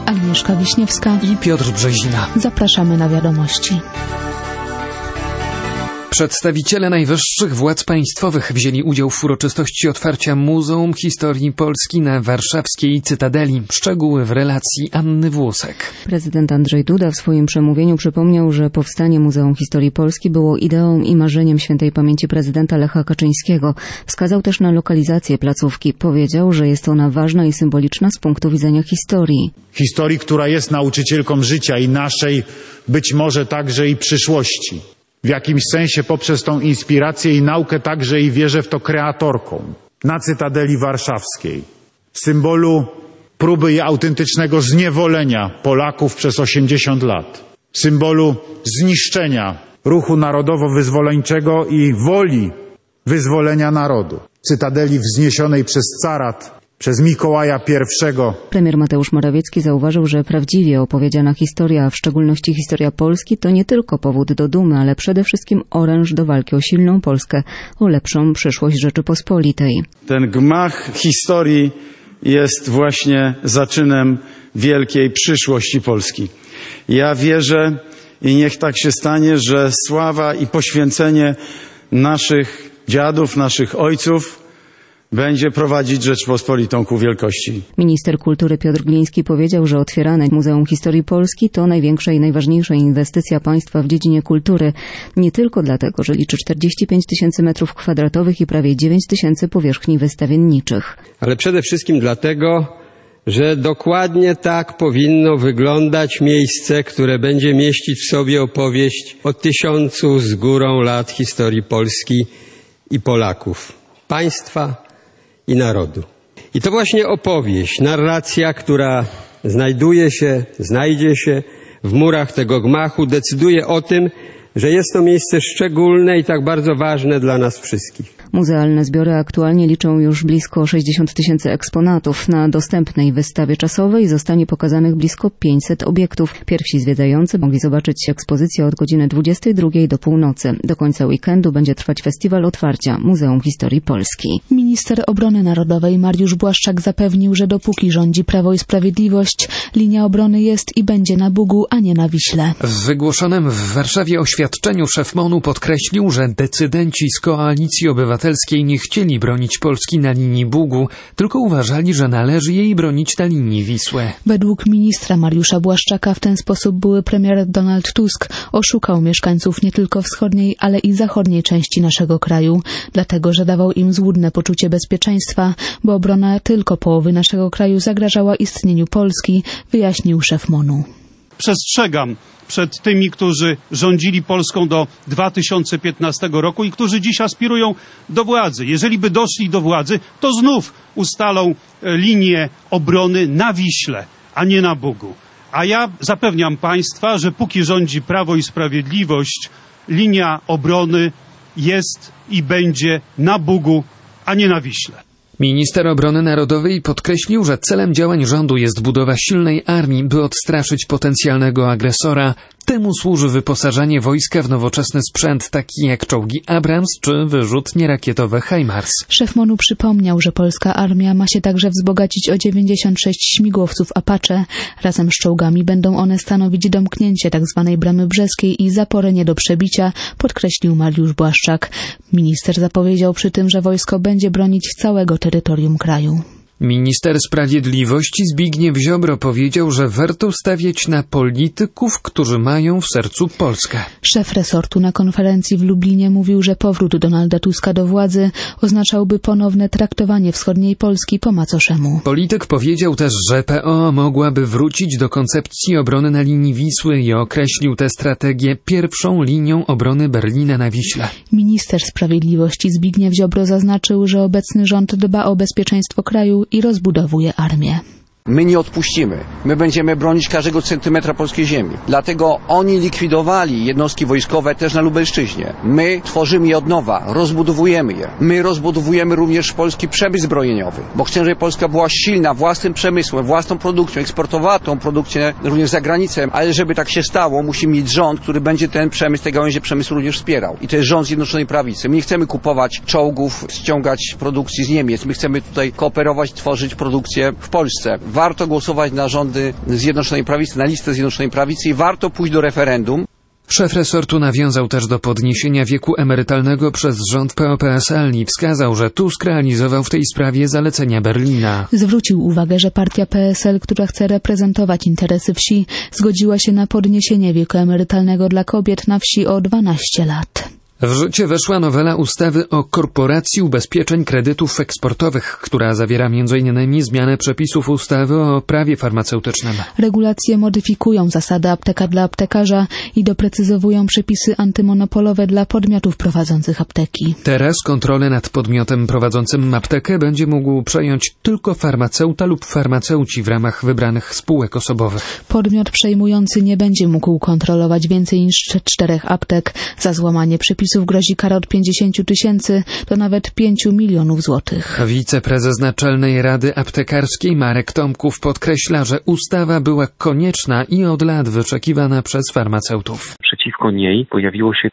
Agnieszka Wiśniewska i Piotr Brzezina. Zapraszamy na wiadomości. Przedstawiciele najwyższych władz państwowych wzięli udział w uroczystości otwarcia Muzeum Historii Polski na warszawskiej Cytadeli. Szczegóły w relacji Anny Włosek. Prezydent Andrzej Duda w swoim przemówieniu przypomniał, że powstanie Muzeum Historii Polski było ideą i marzeniem świętej pamięci prezydenta Lecha Kaczyńskiego. Wskazał też na lokalizację placówki. Powiedział, że jest ona ważna i symboliczna z punktu widzenia historii. Historii, która jest nauczycielką życia i naszej, być może także i przyszłości. W jakimś sensie poprzez tą inspirację i naukę także i wierzę w to kreatorką. Na Cytadeli Warszawskiej, symbolu próby i autentycznego zniewolenia Polaków przez 80 lat, symbolu zniszczenia ruchu narodowo-wyzwoleńczego i woli wyzwolenia narodu. Cytadeli wzniesionej przez carat, przez Mikołaja I. Premier Mateusz Morawiecki zauważył, że prawdziwie opowiedziana historia, a w szczególności historia Polski, to nie tylko powód do dumy, ale przede wszystkim oręż do walki o silną Polskę, o lepszą przyszłość Rzeczypospolitej. Ten gmach historii jest właśnie zaczynem wielkiej przyszłości Polski. Ja wierzę i niech tak się stanie, że sława i poświęcenie naszych dziadów, naszych ojców będzie prowadzić Rzeczpospolitą ku wielkości. Minister kultury Piotr Gliński powiedział, że otwierane Muzeum Historii Polski to największa i najważniejsza inwestycja państwa w dziedzinie kultury. Nie tylko dlatego, że liczy 45 000 metrów kwadratowych i prawie 9 000 powierzchni wystawienniczych. Ale przede wszystkim dlatego, że dokładnie tak powinno wyglądać miejsce, które będzie mieścić w sobie opowieść o 1000 z górą lat historii Polski i Polaków, państwa i narodu. I to właśnie opowieść, narracja, która znajdzie się w murach tego gmachu, decyduje o tym, że jest to miejsce szczególne i tak bardzo ważne dla nas wszystkich. Muzealne zbiory aktualnie liczą już blisko 60 000 eksponatów. Na dostępnej wystawie czasowej zostanie pokazanych blisko 500 obiektów. Pierwsi zwiedzający mogli zobaczyć ekspozycję od godziny 22 do północy. Do końca weekendu będzie trwać festiwal otwarcia Muzeum Historii Polski. Minister Obrony Narodowej Mariusz Błaszczak zapewnił, że dopóki rządzi Prawo i Sprawiedliwość, linia obrony jest i będzie na Bugu, a nie na Wiśle. W wygłoszonym w Warszawie oświadczeniu szef MON-u podkreślił, że decydenci z Koalicji Obywatelskiej nie chcieli bronić Polski na linii Bugu, tylko uważali, że należy jej bronić na linii Wisły. Według ministra Mariusza Błaszczaka w ten sposób były premier Donald Tusk oszukał mieszkańców nie tylko wschodniej, ale i zachodniej części naszego kraju, dlatego że dawał im złudne poczucie bezpieczeństwa, bo obrona tylko połowy naszego kraju zagrażała istnieniu Polski, wyjaśnił szef MON-u. Przestrzegam przed tymi, którzy rządzili Polską do 2015 roku i którzy dziś aspirują do władzy. Jeżeli by doszli do władzy, to znów ustalą linię obrony na Wiśle, a nie na Bugu. A ja zapewniam państwa, że póki rządzi Prawo i Sprawiedliwość, linia obrony jest i będzie na Bugu, a nie na Wiśle. Minister Obrony Narodowej podkreślił, że celem działań rządu jest budowa silnej armii, by odstraszyć potencjalnego agresora. Temu służy wyposażanie wojska w nowoczesny sprzęt, taki jak czołgi Abrams czy wyrzutnie rakietowe HIMARS. Szef MON-u przypomniał, że polska armia ma się także wzbogacić o 96 śmigłowców Apache. Razem z czołgami będą one stanowić domknięcie tzw. Bramy Brzeskiej i zaporę nie do przebicia, podkreślił Mariusz Błaszczak. Minister zapowiedział przy tym, że wojsko będzie bronić całego terytorium kraju. Minister Sprawiedliwości Zbigniew Ziobro powiedział, że warto stawiać na polityków, którzy mają w sercu Polskę. Szef resortu na konferencji w Lublinie mówił, że powrót Donalda Tuska do władzy oznaczałby ponowne traktowanie wschodniej Polski po macoszemu. Polityk powiedział też, że PO mogłaby wrócić do koncepcji obrony na linii Wisły i określił tę strategię pierwszą linią obrony Berlina na Wiśle. Minister Sprawiedliwości Zbigniew Ziobro zaznaczył, że obecny rząd dba o bezpieczeństwo kraju i rozbudowuje armię. My nie odpuścimy. My będziemy bronić każdego centymetra polskiej ziemi. Dlatego oni likwidowali jednostki wojskowe też na Lubelszczyźnie. My tworzymy je od nowa, rozbudowujemy je. My rozbudowujemy również polski przemysł zbrojeniowy, bo chcemy, żeby Polska była silna własnym przemysłem, własną produkcją, eksportowała tą produkcję również za granicę, ale żeby tak się stało, musimy mieć rząd, który będzie ten przemysł, te gałęzie przemysłu również wspierał. I to jest rząd Zjednoczonej Prawicy. My nie chcemy kupować czołgów, ściągać produkcji z Niemiec. My chcemy tutaj kooperować, tworzyć produkcję w Polsce. warto głosować na rządy Zjednoczonej Prawicy, na listę Zjednoczonej Prawicy i warto pójść do referendum. Szef resortu nawiązał też do podniesienia wieku emerytalnego przez rząd PO-PSL i wskazał, że Tusk realizował w tej sprawie zalecenia Berlina. Zwrócił uwagę, że partia PSL, która chce reprezentować interesy wsi, zgodziła się na podniesienie wieku emerytalnego dla kobiet na wsi o 12 lat. W życie weszła nowela ustawy o Korporacji Ubezpieczeń Kredytów Eksportowych, która zawiera m.in. zmianę przepisów ustawy o prawie farmaceutycznym. Regulacje modyfikują zasady apteka dla aptekarza i doprecyzowują przepisy antymonopolowe dla podmiotów prowadzących apteki. Teraz kontrolę nad podmiotem prowadzącym aptekę będzie mógł przejąć tylko farmaceuta lub farmaceuci w ramach wybranych spółek osobowych. Podmiot przejmujący nie będzie mógł kontrolować więcej niż 4 aptek. Za złamanie przepisów grozi kara od 50 000 do nawet 5 milionów złotych. Wiceprezes Naczelnej Rady Aptekarskiej Marek Tomków podkreśla, że ustawa była konieczna i od lat wyczekiwana przez farmaceutów. Przeciwko niej pojawiło się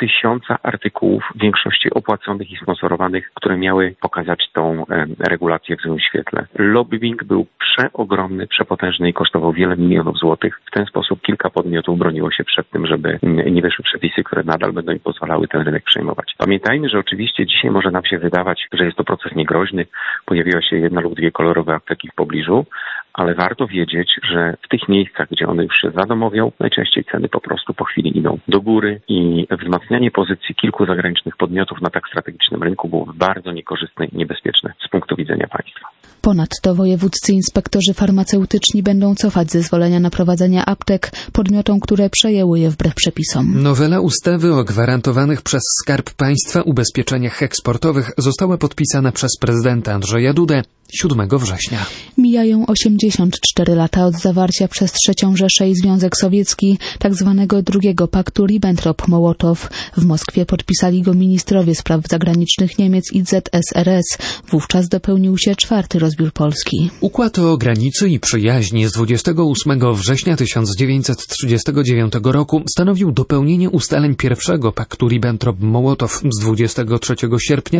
500 artykułów, w większości opłaconych i sponsorowanych, które miały pokazać tą regulację w złym świetle. Lobbying był przeogromny, przepotężny i kosztował wiele milionów złotych. W ten sposób kilka podmiotów broniło się przed tym, żeby nie weszły przepisy, które nadal będą im pozwalały ten rynek przejmować. Pamiętajmy, że oczywiście dzisiaj może nam się wydawać, że jest to proces niegroźny. Pojawiła się 1 lub 2 kolorowe apteki w pobliżu, ale warto wiedzieć, że w tych miejscach, gdzie one już się zadomowią, najczęściej ceny po prostu po chwili idą do góry i wzmacnianie pozycji kilku zagranicznych podmiotów na tak strategicznym rynku było bardzo niekorzystne i niebezpieczne z punktu widzenia państwa. Ponadto wojewódzcy inspektorzy farmaceutyczni będą cofać zezwolenia na prowadzenie aptek podmiotom, które przejęły je wbrew przepisom. Nowela ustawy o gwarantowanych przez Skarb Państwa ubezpieczeniach eksportowych została podpisana przez prezydenta Andrzeja Dudę 7 września. Mijają 84 lata od zawarcia przez III Rzeszę i Związek Sowiecki tzw. drugiego paktu Ribbentrop-Mołotow. W Moskwie podpisali go ministrowie spraw zagranicznych Niemiec i ZSRS. Wówczas dopełnił się 4. rozbiór Polski. Układ o granicy i przyjaźni z 28 września 1939 roku stanowił dopełnienie ustaleń pierwszego paktu Ribbentrop-Mołotow z 23 sierpnia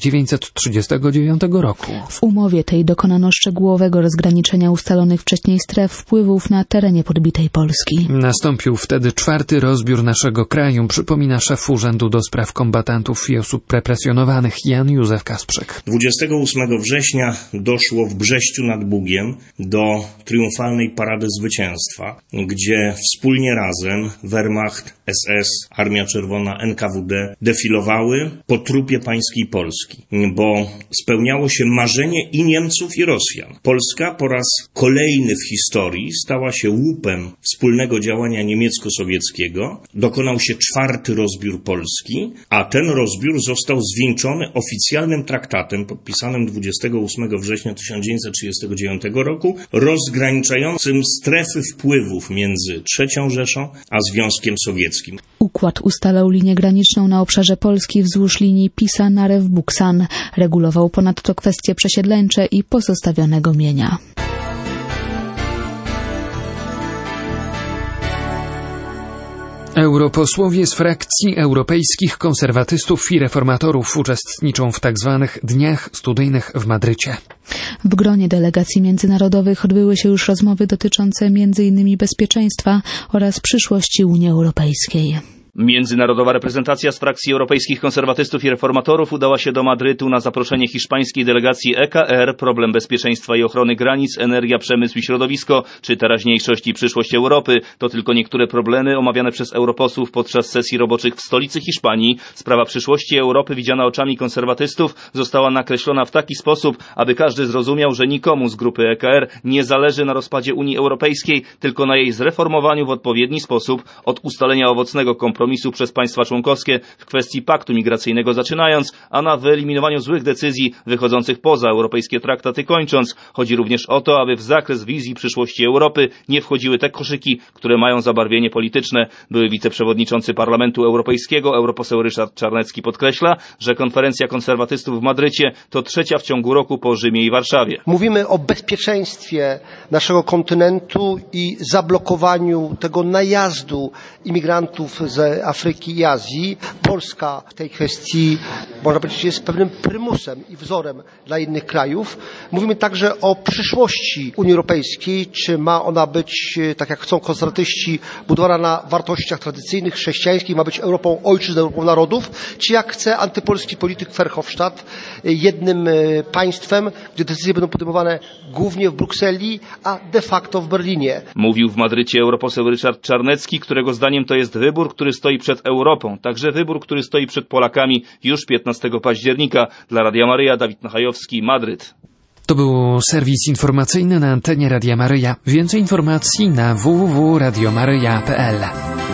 1939 roku. W umowie tej dokonano szczegółowego rozgraniczenia ustalonych wcześniej stref wpływów na terenie podbitej Polski. Nastąpił wtedy 4. rozbiór naszego kraju, przypomina szef Urzędu do Spraw Kombatantów i Osób Represjonowanych Jan Józef Kasprzyk. 28 września doszło w Brześciu nad Bugiem do triumfalnej parady zwycięstwa, gdzie wspólnie razem Wehrmacht, SS, Armia Czerwona, NKWD defilowały po trupie pańskiej Polski, bo spełniało się marzenie i Niemców, i Rosjan. Polska po raz kolejny w historii stała się łupem wspólnego działania niemiecko-sowieckiego. Dokonał się 4. rozbiór Polski, a ten rozbiór został zwieńczony oficjalnym traktatem podpisanym 28 września 1939 roku, rozgraniczającym strefy wpływów między III Rzeszą a Związkiem Sowieckim. Układ ustalał linię graniczną na obszarze Polski wzdłuż linii Pisa-Narew-Buksan. Regulował ponadto kwestie przesiedleńcze i pozostawionego mienia. Europosłowie z frakcji europejskich konserwatystów i reformatorów uczestniczą w tzw. dniach studyjnych w Madrycie. W gronie delegacji międzynarodowych odbyły się już rozmowy dotyczące m.in. bezpieczeństwa oraz przyszłości Unii Europejskiej. Międzynarodowa reprezentacja z frakcji europejskich konserwatystów i reformatorów udała się do Madrytu na zaproszenie hiszpańskiej delegacji EKR. Problem bezpieczeństwa i ochrony granic, energia, przemysł i środowisko, czy teraźniejszość i przyszłość Europy to tylko niektóre problemy omawiane przez europosłów podczas sesji roboczych w stolicy Hiszpanii. Sprawa przyszłości Europy widziana oczami konserwatystów została nakreślona w taki sposób, aby każdy zrozumiał, że nikomu z grupy EKR nie zależy na rozpadzie Unii Europejskiej, tylko na jej zreformowaniu w odpowiedni sposób, od ustalenia owocnego kompromisu przez państwa członkowskie w kwestii paktu migracyjnego zaczynając, a na wyeliminowaniu złych decyzji wychodzących poza europejskie traktaty kończąc. Chodzi również o to, aby w zakres wizji przyszłości Europy nie wchodziły te koszyki, które mają zabarwienie polityczne. Były wiceprzewodniczący Parlamentu Europejskiego, europoseł Ryszard Czarnecki podkreśla, że konferencja konserwatystów w Madrycie to 3. w ciągu roku po Rzymie i Warszawie. Mówimy o bezpieczeństwie naszego kontynentu i zablokowaniu tego najazdu imigrantów ze Afryki i Azji. Polska w tej kwestii, można powiedzieć, jest pewnym prymusem i wzorem dla innych krajów. Mówimy także o przyszłości Unii Europejskiej. Czy ma ona być, tak jak chcą konserwatyści, budowana na wartościach tradycyjnych, chrześcijańskich, ma być Europą ojczyzn, Europą narodów, czy jak chce antypolski polityk Verhofstadt, jednym państwem, gdzie decyzje będą podejmowane głównie w Brukseli, a de facto w Berlinie. Mówił w Madrycie europoseł Ryszard Czarnecki, którego zdaniem to jest wybór, który stoi przed Europą, także wybór, który stoi przed Polakami już 15 października. Dla Radia Maryja, Dawid Nachajowski, Madryt. To był serwis informacyjny na antenie Radia Maryja. Więcej informacji na www.radiomaryja.pl.